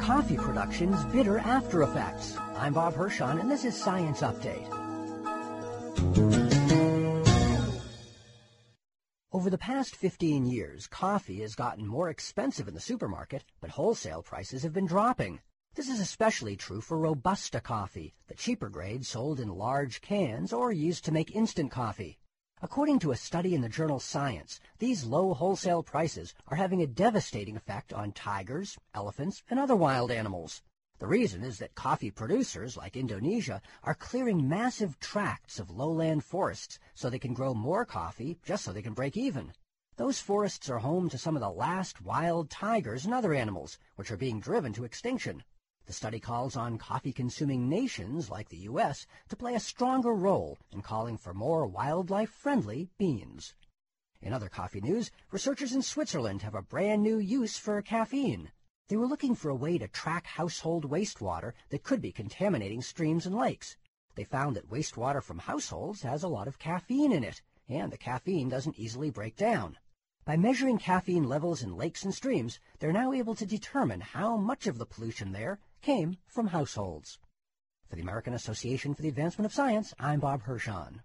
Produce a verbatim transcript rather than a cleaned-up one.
Coffee production's bitter after effects. I'm Bob Hirschon, and this is Science Update. Over the past fifteen years, coffee has gotten more expensive in the supermarket, but wholesale prices have been dropping. This is especially true for Robusta coffee, the cheaper grade sold in large cans or used to make instant coffee. According to a study in the journal Science, these low wholesale prices are having a devastating effect on tigers, elephants, and other wild animals. The reason is that coffee producers, like Indonesia, are clearing massive tracts of lowland forests so they can grow more coffee just so they can break even. Those forests are home to some of the last wild tigers and other animals, which are being driven to extinction. The study calls on coffee-consuming nations like the U S to play a stronger role in calling for more wildlife-friendly beans. In other coffee news, researchers in Switzerland have a brand new use for caffeine. They were looking for a way to track household wastewater that could be contaminating streams and lakes. They found that wastewater from households has a lot of caffeine in it, and the caffeine doesn't easily break down. By measuring caffeine levels in lakes and streams, they're now able to determine how much of the pollution there came from households. For the American Association for the Advancement of Science, I'm Bob Hirschon.